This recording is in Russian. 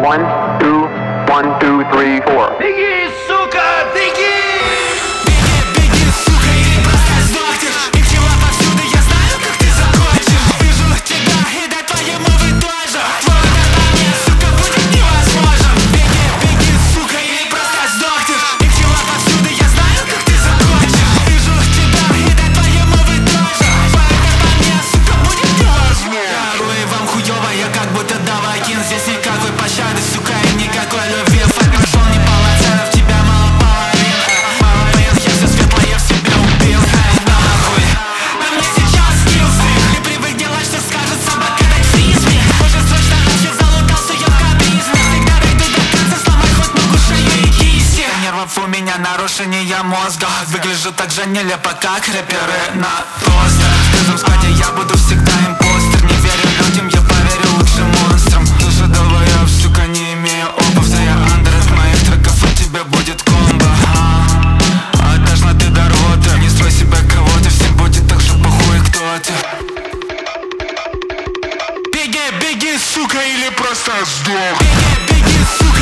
One, two, 3, 4. Беги, сука, беги! Беги, сука, или просто сдохнешь. Их тела повсюду, я знаю, как ты закончишь. Вижу тебя, и до твоему вы тоже. Твой удар по мне, сука, будет невозможен. Беги, сука, или просто сдохнешь. Их тела повсюду, я знаю, как ты закончишь. Вижу тебя, и до твоему вы тоже. Твой удар по мне, сука, будет невозможен. Порой вам хуёво, я как будто даваин. Здесь никакой пощады, сука, и никакой любви. Факт прошел, не полноценно, в тебя мало половин. Я все светлое в себе убил. Ай, нахуй. На мне сейчас скиллсы. Не привык делать, что скажет собака, дай фризми. Уже срочно ночью залутался я в капризме. Всегда дойду до конца, сломай хоть ногу, шею и кисти. Нервов у меня нарушение мозга. Выгляжу так же нелепо, как рэперы на тостах. В каждом складе я буду всегда импостер. Не верю людям, я поверю лучше монстрам. Душа долбоёб, сука, не имею обув. Да я андер от моих треков, у тебя будет комбо. Отдашь ты до рвоты. Не строй себя кого-то, всем будет так же похуй, кто ты. Беги, сука, или просто сдох. Беги, сука.